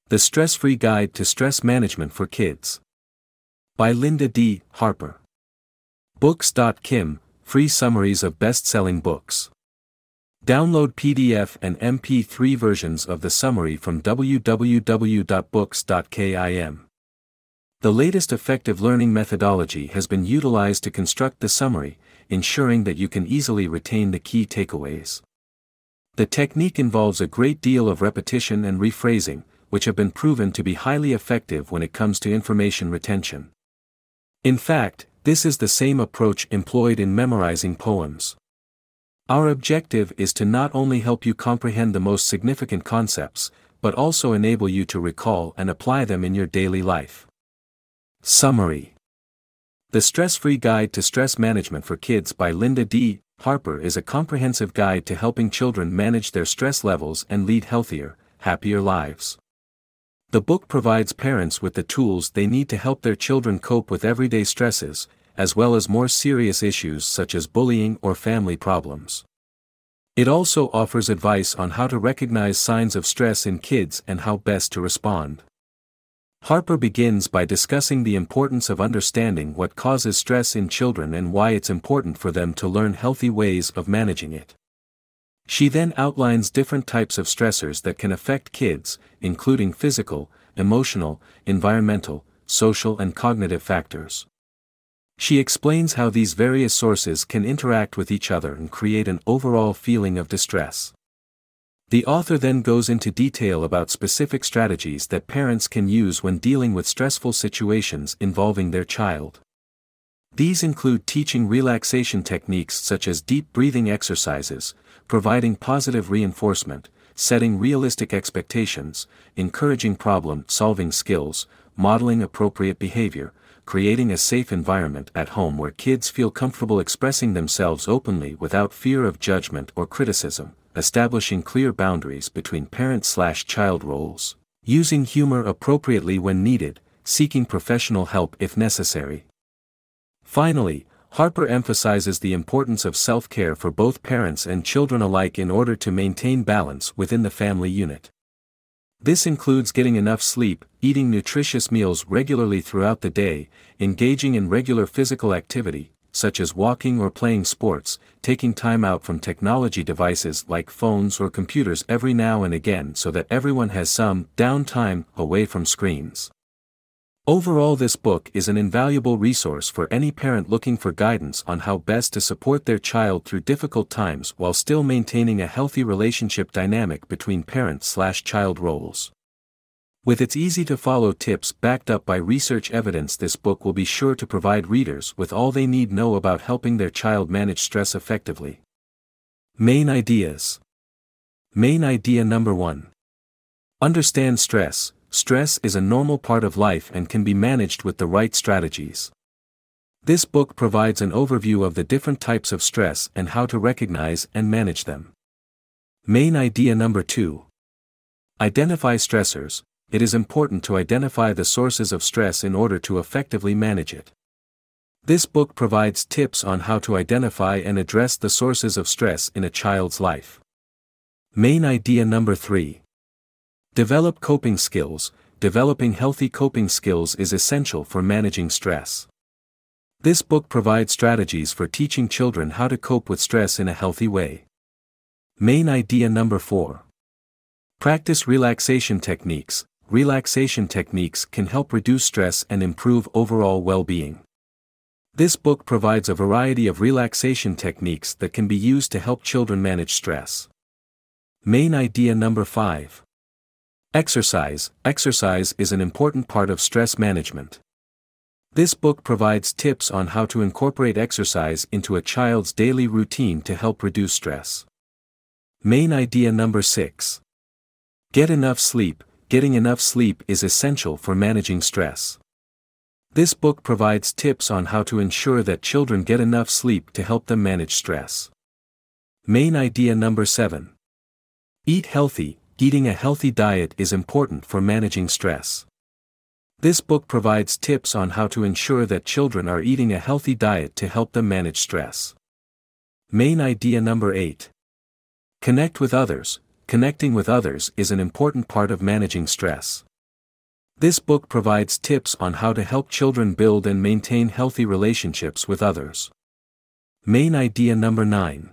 The Stress-Free Guide to Stress Management for Kids. By Linda D. Harper. Books.kim, free summaries of best-selling books. Download PDF and MP3 versions of the summary from www.books.kim. The latest effective learning methodology has been utilized to construct the summary, ensuring that you can easily retain the key takeaways. The technique involves a great deal of repetition and rephrasing, which have been proven to be highly effective when it comes to information retention. In fact, this is the same approach employed in memorizing poems. Our objective is to not only help you comprehend the most significant concepts, but also enable you to recall and apply them in your daily life. Summary. The Stress-Free Guide to Stress Management for Kids by Linda D. Harper is a comprehensive guide to helping children manage their stress levels and lead healthier, happier lives. The book provides parents with the tools they need to help their children cope with everyday stresses, as well as more serious issues such as bullying or family problems. It also offers advice on how to recognize signs of stress in kids and how best to respond. Harper begins by discussing the importance of understanding what causes stress in children and why it's important for them to learn healthy ways of managing it. She then outlines different types of stressors that can affect kids, including physical, emotional, environmental, social and cognitive factors. She explains how these various sources can interact with each other and create an overall feeling of distress. The author then goes into detail about specific strategies that parents can use when dealing with stressful situations involving their child. These include teaching relaxation techniques such as deep breathing exercises, providing positive reinforcement, setting realistic expectations, encouraging problem-solving skills, modeling appropriate behavior, creating a safe environment at home where kids feel comfortable expressing themselves openly without fear of judgment or criticism, establishing clear boundaries between parent/child roles, using humor appropriately when needed, seeking professional help if necessary. Finally, Harper emphasizes the importance of self-care for both parents and children alike in order to maintain balance within the family unit. This includes getting enough sleep, eating nutritious meals regularly throughout the day, engaging in regular physical activity, such as walking or playing sports, taking time out from technology devices like phones or computers every now and again so that everyone has some downtime away from screens. Overall, this book is an invaluable resource for any parent looking for guidance on how best to support their child through difficult times while still maintaining a healthy relationship dynamic between parent/child roles. With its easy-to-follow tips backed up by research evidence, this book will be sure to provide readers with all they need to know about helping their child manage stress effectively. Main ideas. Main idea number 1. Understand stress. Stress is a normal part of life and can be managed with the right strategies. This book provides an overview of the different types of stress and how to recognize and manage them. Main idea number 2. Identify stressors. It is important to identify the sources of stress in order to effectively manage it. This book provides tips on how to identify and address the sources of stress in a child's life. Main idea number 3. Develop coping skills. Developing healthy coping skills is essential for managing stress. This book provides strategies for teaching children how to cope with stress in a healthy way. Main idea number 4. Practice relaxation techniques. Relaxation techniques can help reduce stress and improve overall well-being. This book provides a variety of relaxation techniques that can be used to help children manage stress. Main idea number 5. Exercise. Exercise is an important part of stress management. This book provides tips on how to incorporate exercise into a child's daily routine to help reduce stress. Main idea number 6. Get enough sleep. Getting enough sleep is essential for managing stress. This book provides tips on how to ensure that children get enough sleep to help them manage stress. Main idea number 7. Eat healthy. Eating a healthy diet is important for managing stress. This book provides tips on how to ensure that children are eating a healthy diet to help them manage stress. Main idea number 8. Connect with others. Connecting with others is an important part of managing stress. This book provides tips on how to help children build and maintain healthy relationships with others. Main idea number 9.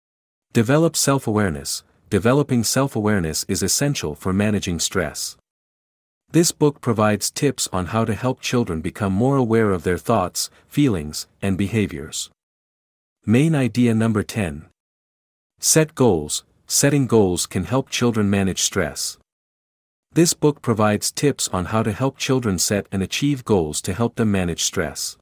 Develop self-awareness. Developing self-awareness is essential for managing stress. This book provides tips on how to help children become more aware of their thoughts, feelings, and behaviors. Main idea number 10. Set goals. Setting goals can help children manage stress. This book provides tips on how to help children set and achieve goals to help them manage stress.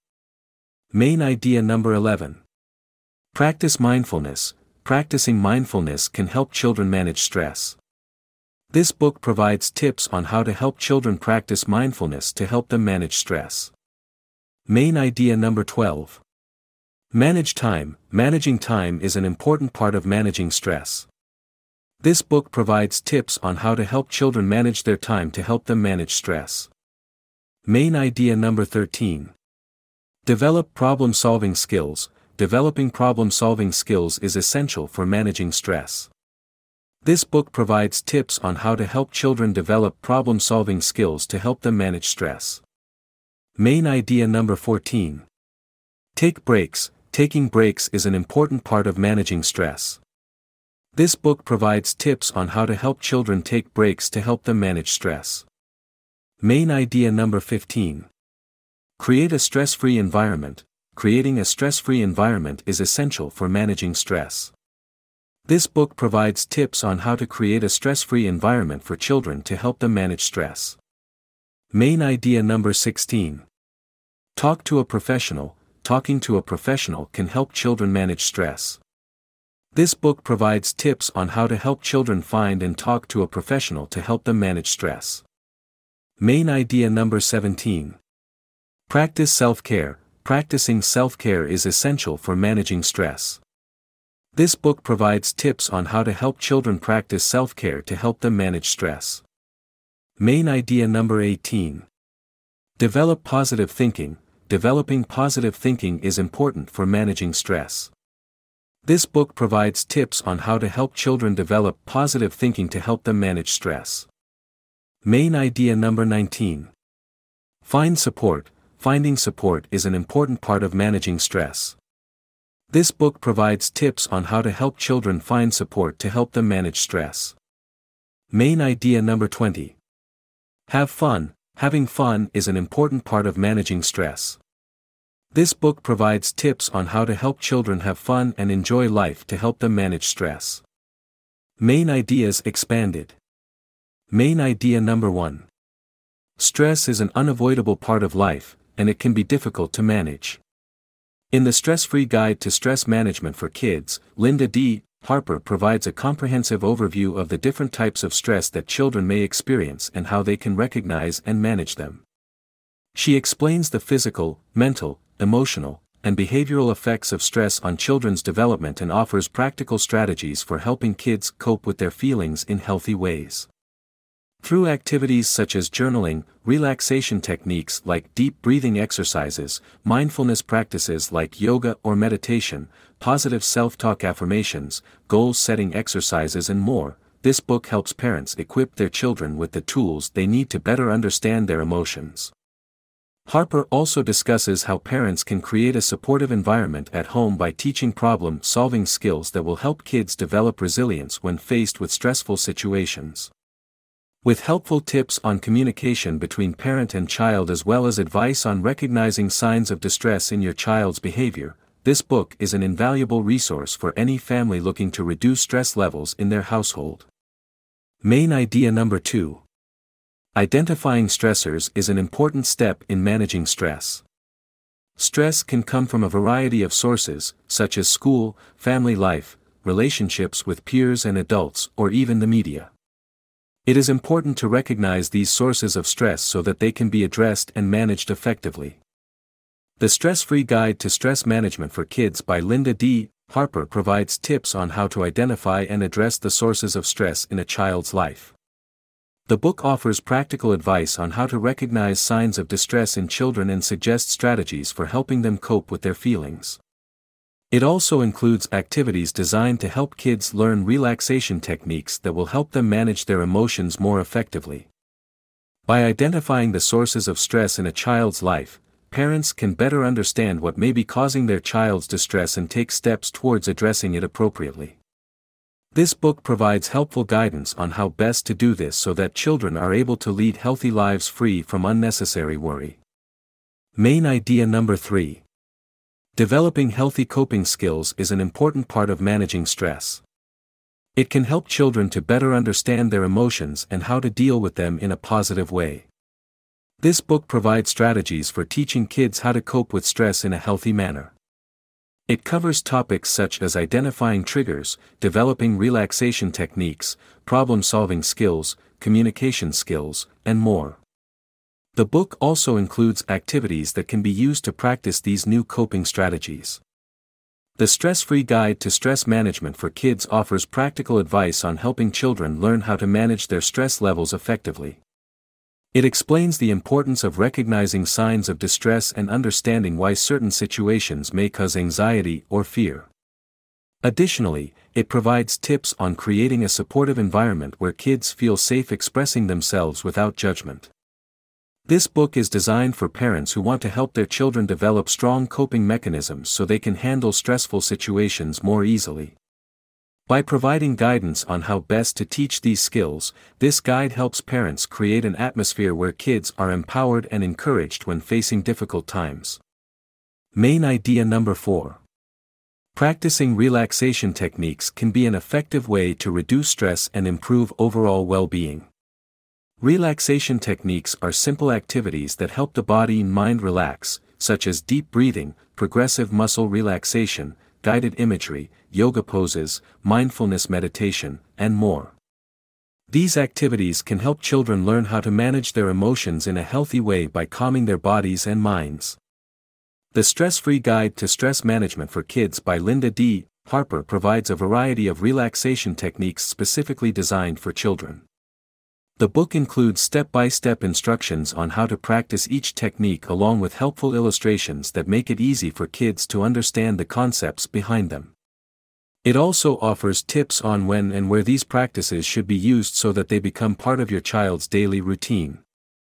Main idea number 11. Practice mindfulness. Practicing mindfulness can help children manage stress. This book provides tips on how to help children practice mindfulness to help them manage stress. Main idea number 12. Manage time. Managing time is an important part of managing stress. This book provides tips on how to help children manage their time to help them manage stress. Main idea number 13. Develop problem-solving skills. Developing problem-solving skills is essential for managing stress. This book provides tips on how to help children develop problem-solving skills to help them manage stress. Main idea number 14. Take breaks. Taking breaks is an important part of managing stress. This book provides tips on how to help children take breaks to help them manage stress. Main idea number 15. Create a stress-free environment. Creating a stress-free environment is essential for managing stress. This book provides tips on how to create a stress-free environment for children to help them manage stress. Main idea number 16. Talk to a professional. Talking to a professional can help children manage stress. This book provides tips on how to help children find and talk to a professional to help them manage stress. Main idea number 17. Practice self-care. Practicing self-care is essential for managing stress. This book provides tips on how to help children practice self-care to help them manage stress. Main idea number 18. Develop positive thinking. Developing positive thinking is important for managing stress. This book provides tips on how to help children develop positive thinking to help them manage stress. Main idea number 19. Find support. Finding support is an important part of managing stress. This book provides tips on how to help children find support to help them manage stress. Main idea number 20. Have fun. Having fun is an important part of managing stress. This book provides tips on how to help children have fun and enjoy life to help them manage stress. Main ideas expanded. Main idea number 1. Stress is an unavoidable part of life, and it can be difficult to manage. In the Stress-Free Guide to Stress Management for Kids, Linda D. Harper provides a comprehensive overview of the different types of stress that children may experience and how they can recognize and manage them. She explains the physical, mental, emotional, and behavioral effects of stress on children's development and offers practical strategies for helping kids cope with their feelings in healthy ways. Through activities such as journaling, relaxation techniques like deep breathing exercises, mindfulness practices like yoga or meditation, positive self-talk affirmations, goal-setting exercises and more, this book helps parents equip their children with the tools they need to better understand their emotions. Harper also discusses how parents can create a supportive environment at home by teaching problem-solving skills that will help kids develop resilience when faced with stressful situations. With helpful tips on communication between parent and child as well as advice on recognizing signs of distress in your child's behavior, this book is an invaluable resource for any family looking to reduce stress levels in their household. Main idea number 2. Identifying stressors is an important step in managing stress. Stress can come from a variety of sources, such as school, family life, relationships with peers and adults, or even the media. It is important to recognize these sources of stress so that they can be addressed and managed effectively. The Stress-Free Guide to Stress Management for Kids by Linda D. Harper provides tips on how to identify and address the sources of stress in a child's life. The book offers practical advice on how to recognize signs of distress in children and suggests strategies for helping them cope with their feelings. It also includes activities designed to help kids learn relaxation techniques that will help them manage their emotions more effectively. By identifying the sources of stress in a child's life, parents can better understand what may be causing their child's distress and take steps towards addressing it appropriately. This book provides helpful guidance on how best to do this so that children are able to lead healthy lives free from unnecessary worry. Main idea number 3. Developing healthy coping skills is an important part of managing stress. It can help children to better understand their emotions and how to deal with them in a positive way. This book provides strategies for teaching kids how to cope with stress in a healthy manner. It covers topics such as identifying triggers, developing relaxation techniques, problem-solving skills, communication skills, and more. The book also includes activities that can be used to practice these new coping strategies. The Stress-Free Guide to Stress Management for Kids offers practical advice on helping children learn how to manage their stress levels effectively. It explains the importance of recognizing signs of distress and understanding why certain situations may cause anxiety or fear. Additionally, it provides tips on creating a supportive environment where kids feel safe expressing themselves without judgment. This book is designed for parents who want to help their children develop strong coping mechanisms so they can handle stressful situations more easily. By providing guidance on how best to teach these skills, this guide helps parents create an atmosphere where kids are empowered and encouraged when facing difficult times. Main idea number 4. Practicing relaxation techniques can be an effective way to reduce stress and improve overall well-being. Relaxation techniques are simple activities that help the body and mind relax, such as deep breathing, progressive muscle relaxation, guided imagery, yoga poses, mindfulness meditation, and more. These activities can help children learn how to manage their emotions in a healthy way by calming their bodies and minds. The Stress-Free Guide to Stress Management for Kids by Linda D. Harper provides a variety of relaxation techniques specifically designed for children. The book includes step-by-step instructions on how to practice each technique along with helpful illustrations that make it easy for kids to understand the concepts behind them. It also offers tips on when and where these practices should be used so that they become part of your child's daily routine.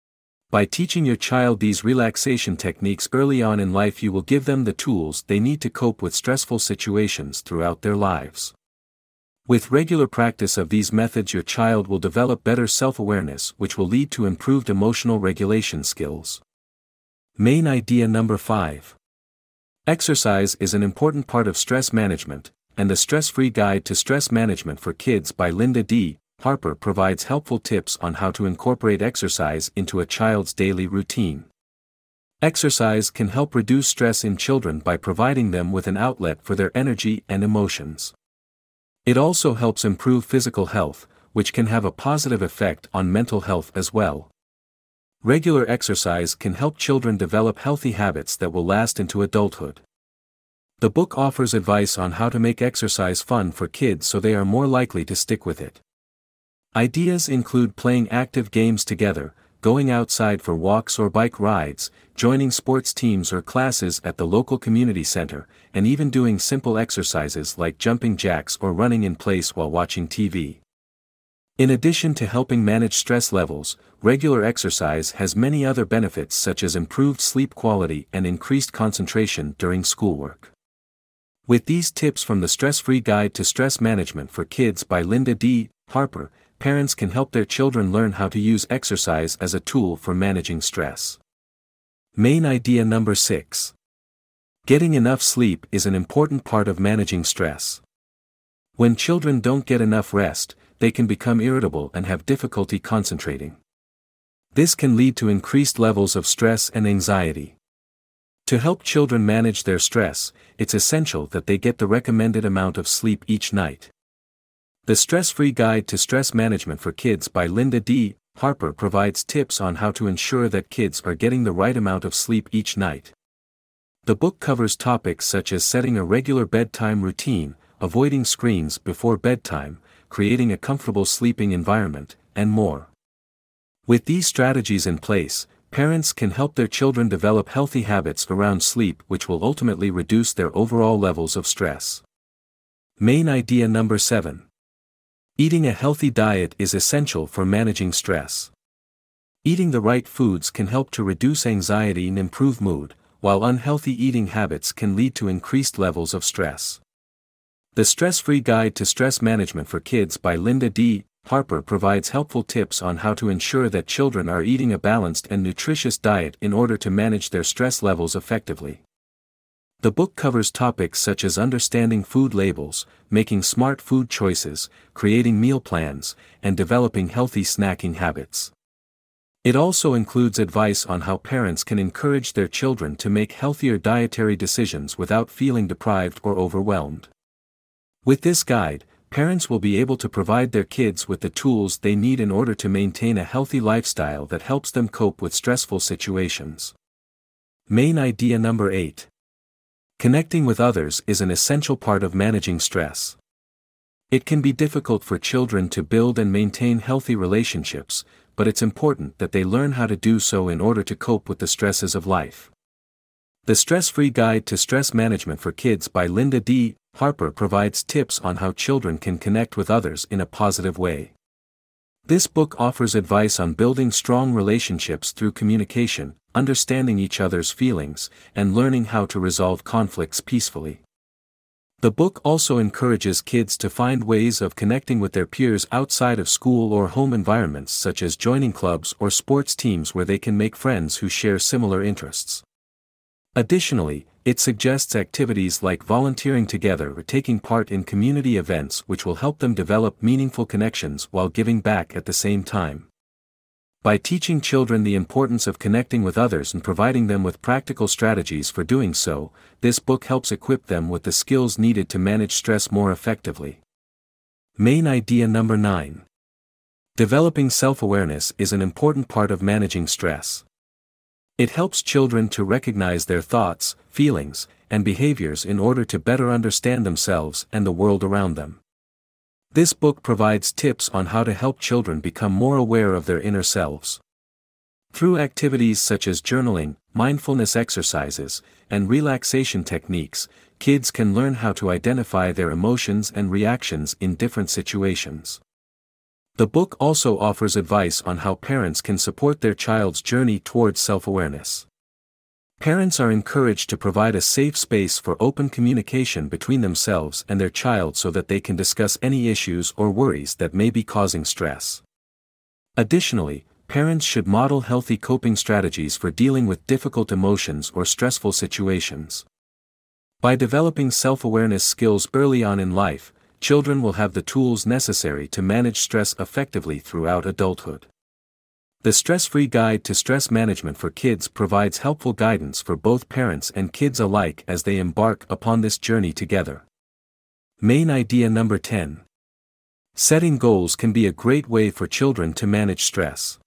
By teaching your child these relaxation techniques early on in life, you will give them the tools they need to cope with stressful situations throughout their lives. With regular practice of these methods, your child will develop better self-awareness, which will lead to improved emotional regulation skills. Main idea number 5. Exercise is an important part of stress management, and the Stress-Free Guide to Stress Management for Kids by Linda D. Harper provides helpful tips on how to incorporate exercise into a child's daily routine. Exercise can help reduce stress in children by providing them with an outlet for their energy and emotions. It also helps improve physical health, which can have a positive effect on mental health as well. Regular exercise can help children develop healthy habits that will last into adulthood. The book offers advice on how to make exercise fun for kids so they are more likely to stick with it. Ideas include playing active games together, going outside for walks or bike rides, joining sports teams or classes at the local community center, and even doing simple exercises like jumping jacks or running in place while watching TV. In addition to helping manage stress levels, regular exercise has many other benefits such as improved sleep quality and increased concentration during schoolwork. With these tips from the Stress-Free Guide to Stress Management for Kids by Linda D. Harper, parents can help their children learn how to use exercise as a tool for managing stress. Main idea number 6. Getting enough sleep is an important part of managing stress. When children don't get enough rest, they can become irritable and have difficulty concentrating. This can lead to increased levels of stress and anxiety. To help children manage their stress, it's essential that they get the recommended amount of sleep each night. The Stress-Free Guide to Stress Management for Kids by Linda D. Harper provides tips on how to ensure that kids are getting the right amount of sleep each night. The book covers topics such as setting a regular bedtime routine, avoiding screens before bedtime, creating a comfortable sleeping environment, and more. With these strategies in place, parents can help their children develop healthy habits around sleep, which will ultimately reduce their overall levels of stress. Main idea number 7. Eating a healthy diet is essential for managing stress. Eating the right foods can help to reduce anxiety and improve mood, while unhealthy eating habits can lead to increased levels of stress. The Stress-Free Guide to Stress Management for Kids by Linda D. Harper provides helpful tips on how to ensure that children are eating a balanced and nutritious diet in order to manage their stress levels effectively. The book covers topics such as understanding food labels, making smart food choices, creating meal plans, and developing healthy snacking habits. It also includes advice on how parents can encourage their children to make healthier dietary decisions without feeling deprived or overwhelmed. With this guide, parents will be able to provide their kids with the tools they need in order to maintain a healthy lifestyle that helps them cope with stressful situations. Main idea number 8. Connecting with others is an essential part of managing stress. It can be difficult for children to build and maintain healthy relationships, but it's important that they learn how to do so in order to cope with the stresses of life. The Stress-Free Guide to Stress Management for Kids by Linda D. Harper provides tips on how children can connect with others in a positive way. This book offers advice on building strong relationships through communication, understanding each other's feelings, and learning how to resolve conflicts peacefully. The book also encourages kids to find ways of connecting with their peers outside of school or home environments, such as joining clubs or sports teams where they can make friends who share similar interests. Additionally, it suggests activities like volunteering together or taking part in community events which will help them develop meaningful connections while giving back at the same time. By teaching children the importance of connecting with others and providing them with practical strategies for doing so, this book helps equip them with the skills needed to manage stress more effectively. Main idea number 9. Developing self-awareness is an important part of managing stress. It helps children to recognize their thoughts, feelings, and behaviors in order to better understand themselves and the world around them. This book provides tips on how to help children become more aware of their inner selves. Through activities such as journaling, mindfulness exercises, and relaxation techniques, kids can learn how to identify their emotions and reactions in different situations. The book also offers advice on how parents can support their child's journey towards self-awareness. Parents are encouraged to provide a safe space for open communication between themselves and their child so that they can discuss any issues or worries that may be causing stress. Additionally, parents should model healthy coping strategies for dealing with difficult emotions or stressful situations. By developing self-awareness skills early on in life, children will have the tools necessary to manage stress effectively throughout adulthood. The Stress-Free Guide to Stress Management for Kids provides helpful guidance for both parents and kids alike as they embark upon this journey together. Main idea number 10. Setting goals can be a great way for children to manage stress.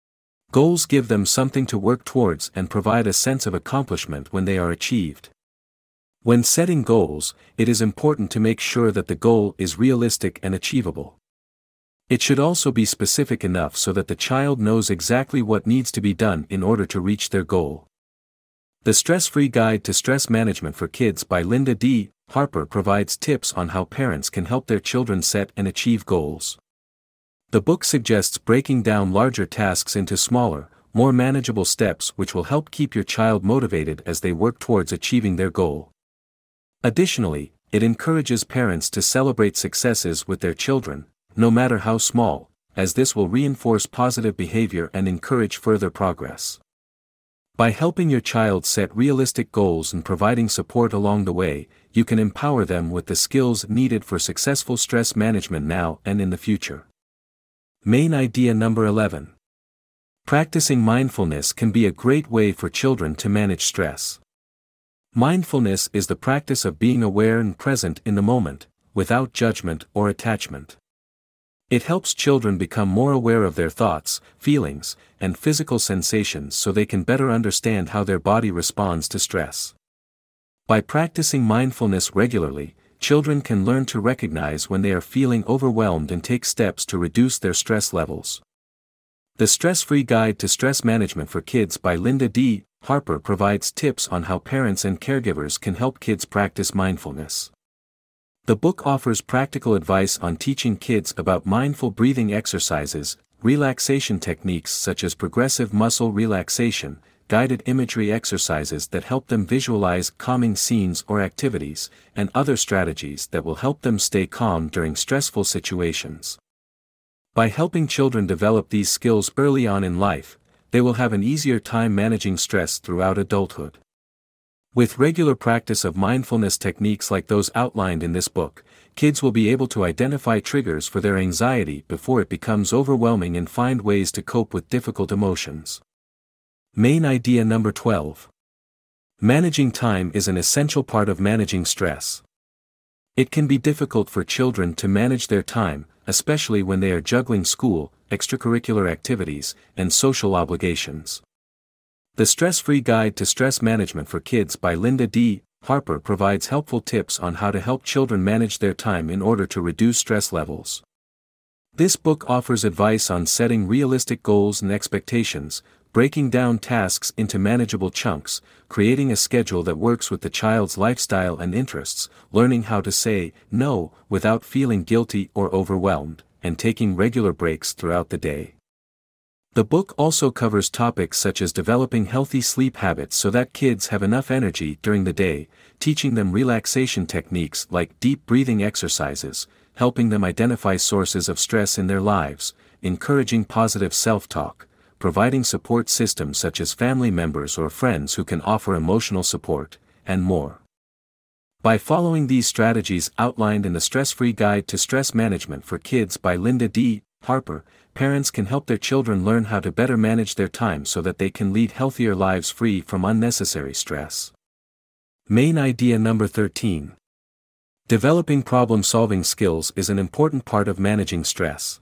Goals give them something to work towards and provide a sense of accomplishment when they are achieved. When setting goals, it is important to make sure that the goal is realistic and achievable. It should also be specific enough so that the child knows exactly what needs to be done in order to reach their goal. The Stress-Free Guide to Stress Management for Kids by Linda D. Harper provides tips on how parents can help their children set and achieve goals. The book suggests breaking down larger tasks into smaller, more manageable steps which will help keep your child motivated as they work towards achieving their goal. Additionally, it encourages parents to celebrate successes with their children, no matter how small, as this will reinforce positive behavior and encourage further progress. By helping your child set realistic goals and providing support along the way, you can empower them with the skills needed for successful stress management now and in the future. Main idea number 11. Practicing mindfulness can be a great way for children to manage stress. Mindfulness is the practice of being aware and present in the moment, without judgment or attachment. It helps children become more aware of their thoughts, feelings, and physical sensations so they can better understand how their body responds to stress. By practicing mindfulness regularly, children can learn to recognize when they are feeling overwhelmed and take steps to reduce their stress levels. The Stress-Free Guide to Stress Management for Kids by Linda D. Harper provides tips on how parents and caregivers can help kids practice mindfulness. The book offers practical advice on teaching kids about mindful breathing exercises, relaxation techniques such as progressive muscle relaxation, guided imagery exercises that help them visualize calming scenes or activities, and other strategies that will help them stay calm during stressful situations. By helping children develop these skills early on in life, they will have an easier time managing stress throughout adulthood. With regular practice of mindfulness techniques like those outlined in this book, kids will be able to identify triggers for their anxiety before it becomes overwhelming and find ways to cope with difficult emotions. Main idea number 12. Managing time is an essential part of managing stress. It can be difficult for children to manage their time, especially when they are juggling school, extracurricular activities, and social obligations. The Stress-Free Guide to Stress Management for Kids by Linda D. Harper provides helpful tips on how to help children manage their time in order to reduce stress levels. This book offers advice on setting realistic goals and expectations, breaking down tasks into manageable chunks, creating a schedule that works with the child's lifestyle and interests, learning how to say no without feeling guilty or overwhelmed, and taking regular breaks throughout the day. The book also covers topics such as developing healthy sleep habits so that kids have enough energy during the day, teaching them relaxation techniques like deep breathing exercises, helping them identify sources of stress in their lives, encouraging positive self-talk, providing support systems such as family members or friends who can offer emotional support, and more. By following these strategies outlined in the Stress-Free Guide to Stress Management for Kids by Linda D. Harper, parents can help their children learn how to better manage their time so that they can lead healthier lives free from unnecessary stress. Main idea number 13. Developing problem-solving skills is an important part of managing stress.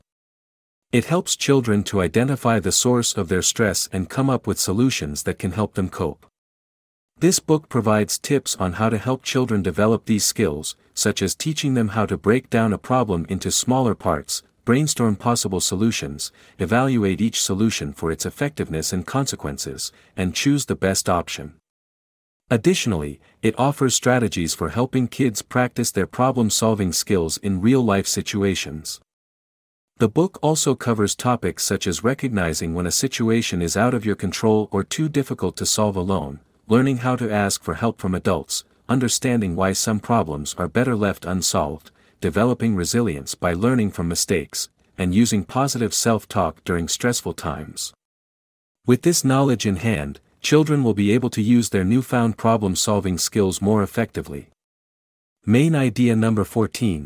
It helps children to identify the source of their stress and come up with solutions that can help them cope. This book provides tips on how to help children develop these skills, such as teaching them how to break down a problem into smaller parts, brainstorm possible solutions, evaluate each solution for its effectiveness and consequences, and choose the best option. Additionally, it offers strategies for helping kids practice their problem-solving skills in real-life situations. The book also covers topics such as recognizing when a situation is out of your control or too difficult to solve alone, learning how to ask for help from adults, understanding why some problems are better left unsolved, developing resilience by learning from mistakes, and using positive self-talk during stressful times. With this knowledge in hand, children will be able to use their newfound problem-solving skills more effectively. Main idea number 14.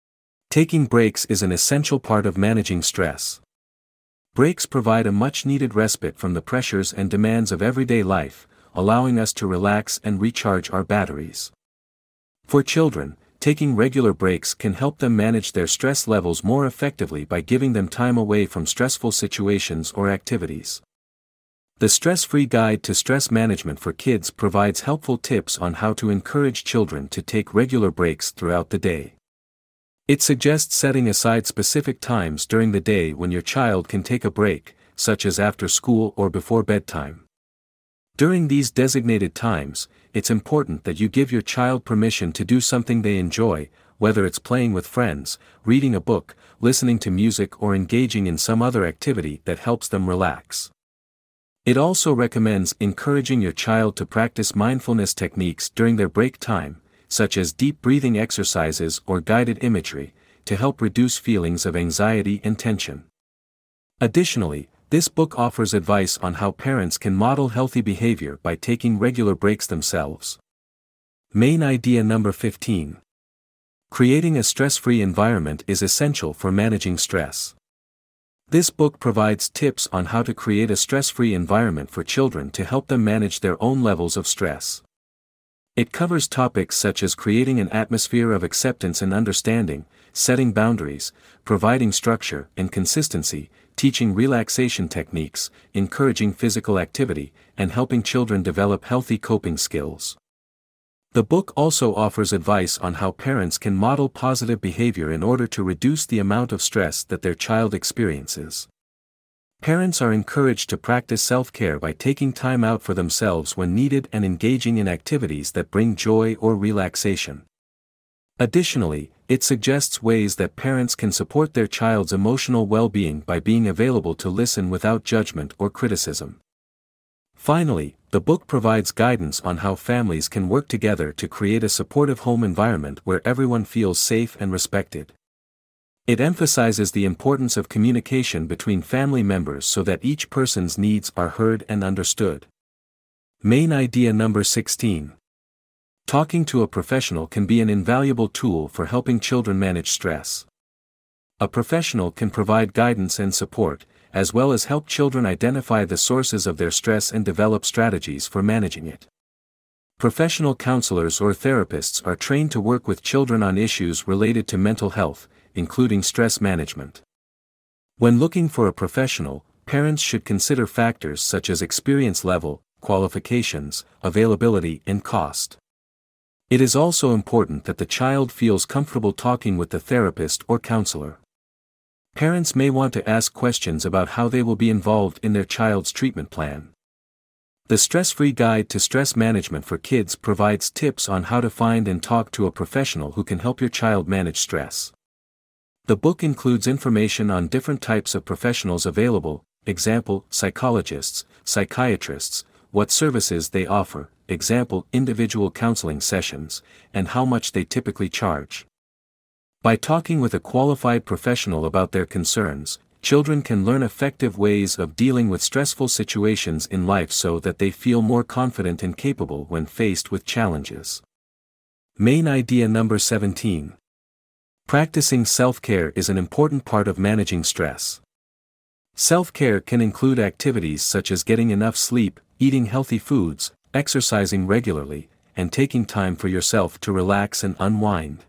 Taking breaks is an essential part of managing stress. Breaks provide a much-needed respite from the pressures and demands of everyday life, allowing us to relax and recharge our batteries. For children, taking regular breaks can help them manage their stress levels more effectively by giving them time away from stressful situations or activities. The Stress-Free Guide to Stress Management for Kids provides helpful tips on how to encourage children to take regular breaks throughout the day. It suggests setting aside specific times during the day when your child can take a break, such as after school or before bedtime. During these designated times, it's important that you give your child permission to do something they enjoy, whether it's playing with friends, reading a book, listening to music, or engaging in some other activity that helps them relax. It also recommends encouraging your child to practice mindfulness techniques during their break time, such as deep breathing exercises or guided imagery, to help reduce feelings of anxiety and tension. Additionally, this book offers advice on how parents can model healthy behavior by taking regular breaks themselves. Main idea number 15. Creating a stress-free environment is essential for managing stress. This book provides tips on how to create a stress-free environment for children to help them manage their own levels of stress. It covers topics such as creating an atmosphere of acceptance and understanding, setting boundaries, providing structure and consistency, teaching relaxation techniques, encouraging physical activity, and helping children develop healthy coping skills. The book also offers advice on how parents can model positive behavior in order to reduce the amount of stress that their child experiences. Parents are encouraged to practice self-care by taking time out for themselves when needed and engaging in activities that bring joy or relaxation. Additionally, it suggests ways that parents can support their child's emotional well-being by being available to listen without judgment or criticism. Finally, the book provides guidance on how families can work together to create a supportive home environment where everyone feels safe and respected. It emphasizes the importance of communication between family members so that each person's needs are heard and understood. Main idea number 16. Talking to a professional can be an invaluable tool for helping children manage stress. A professional can provide guidance and support, as well as help children identify the sources of their stress and develop strategies for managing it. Professional counselors or therapists are trained to work with children on issues related to mental health, including stress management. When looking for a professional, parents should consider factors such as experience level, qualifications, availability, and cost. It is also important that the child feels comfortable talking with the therapist or counselor. Parents may want to ask questions about how they will be involved in their child's treatment plan. The Stress-Free Guide to Stress Management for Kids provides tips on how to find and talk to a professional who can help your child manage stress. The book includes information on different types of professionals available, example, psychologists, psychiatrists, what services they offer, example, individual counseling sessions, and how much they typically charge. By talking with a qualified professional about their concerns, children can learn effective ways of dealing with stressful situations in life so that they feel more confident and capable when faced with challenges. Main idea number 17. Practicing self-care is an important part of managing stress. Self-care can include activities such as getting enough sleep, eating healthy foods, exercising regularly, and taking time for yourself to relax and unwind.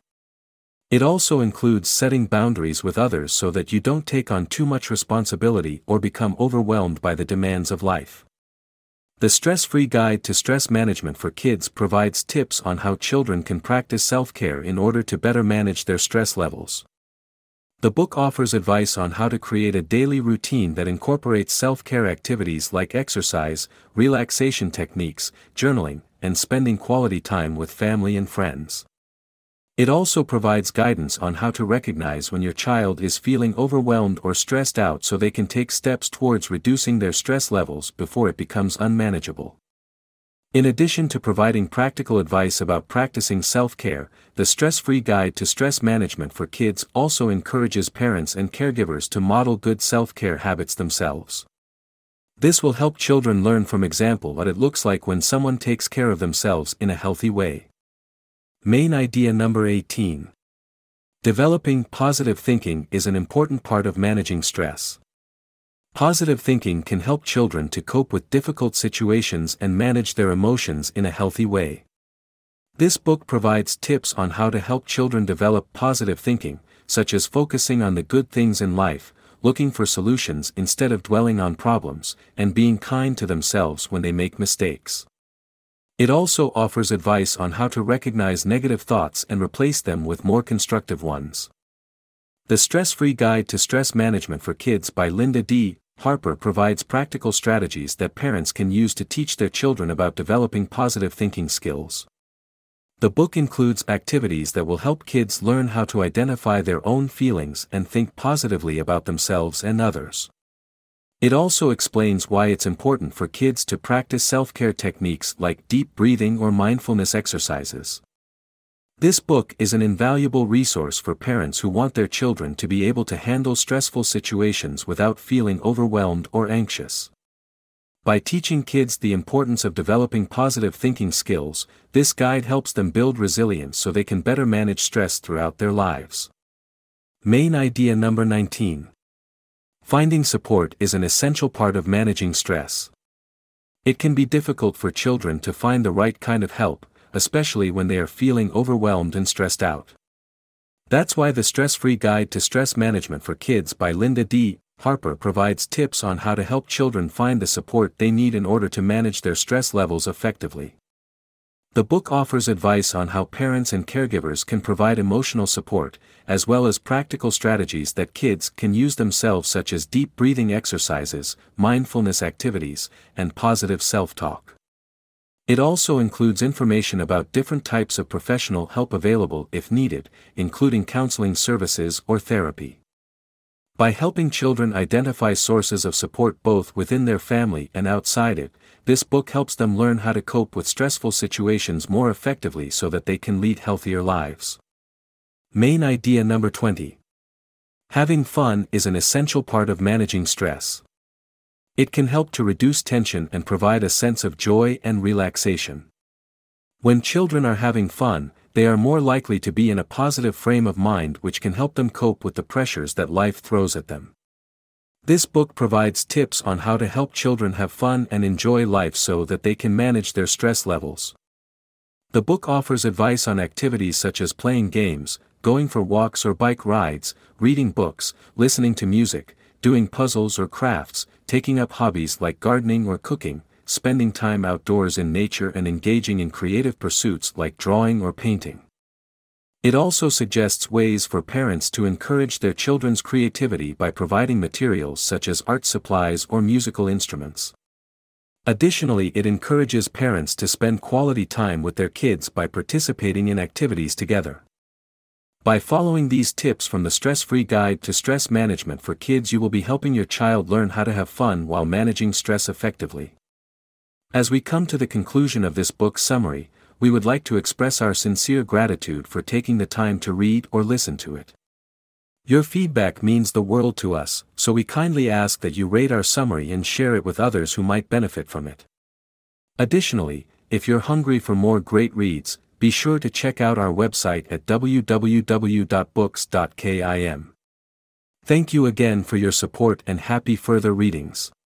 It also includes setting boundaries with others so that you don't take on too much responsibility or become overwhelmed by the demands of life. The Stress-Free Guide to Stress Management for Kids provides tips on how children can practice self-care in order to better manage their stress levels. The book offers advice on how to create a daily routine that incorporates self-care activities like exercise, relaxation techniques, journaling, and spending quality time with family and friends. It also provides guidance on how to recognize when your child is feeling overwhelmed or stressed out so they can take steps towards reducing their stress levels before it becomes unmanageable. In addition to providing practical advice about practicing self-care, the Stress-Free Guide to Stress Management for Kids also encourages parents and caregivers to model good self-care habits themselves. This will help children learn from example what it looks like when someone takes care of themselves in a healthy way. Main idea number 18. Developing positive thinking is an important part of managing stress. Positive thinking can help children to cope with difficult situations and manage their emotions in a healthy way. This book provides tips on how to help children develop positive thinking, such as focusing on the good things in life, looking for solutions instead of dwelling on problems, and being kind to themselves when they make mistakes. It also offers advice on how to recognize negative thoughts and replace them with more constructive ones. The Stress-Free Guide to Stress Management for Kids by Linda D. Harper provides practical strategies that parents can use to teach their children about developing positive thinking skills. The book includes activities that will help kids learn how to identify their own feelings and think positively about themselves and others. It also explains why it's important for kids to practice self-care techniques like deep breathing or mindfulness exercises. This book is an invaluable resource for parents who want their children to be able to handle stressful situations without feeling overwhelmed or anxious. By teaching kids the importance of developing positive thinking skills, this guide helps them build resilience so they can better manage stress throughout their lives. Main idea number 19. Finding support is an essential part of managing stress. It can be difficult for children to find the right kind of help, especially when they are feeling overwhelmed and stressed out. That's why the Stress-Free Guide to Stress Management for Kids by Linda D. Harper provides tips on how to help children find the support they need in order to manage their stress levels effectively. The book offers advice on how parents and caregivers can provide emotional support, as well as practical strategies that kids can use themselves, such as deep breathing exercises, mindfulness activities, and positive self-talk. It also includes information about different types of professional help available if needed, including counseling services or therapy. By helping children identify sources of support both within their family and outside it, this book helps them learn how to cope with stressful situations more effectively so that they can lead healthier lives. Main idea number 20. Having fun is an essential part of managing stress. It can help to reduce tension and provide a sense of joy and relaxation. When children are having fun, they are more likely to be in a positive frame of mind, which can help them cope with the pressures that life throws at them. This book provides tips on how to help children have fun and enjoy life so that they can manage their stress levels. The book offers advice on activities such as playing games, going for walks or bike rides, reading books, listening to music, doing puzzles or crafts, taking up hobbies like gardening or cooking, spending time outdoors in nature, and engaging in creative pursuits like drawing or painting. It also suggests ways for parents to encourage their children's creativity by providing materials such as art supplies or musical instruments. Additionally, it encourages parents to spend quality time with their kids by participating in activities together. By following these tips from the Stress-Free Guide to Stress Management for Kids, you will be helping your child learn how to have fun while managing stress effectively. As we come to the conclusion of this book summary, we would like to express our sincere gratitude for taking the time to read or listen to it. Your feedback means the world to us, so we kindly ask that you rate our summary and share it with others who might benefit from it. Additionally, if you're hungry for more great reads, be sure to check out our website at www.books.kim. Thank you again for your support and happy further readings.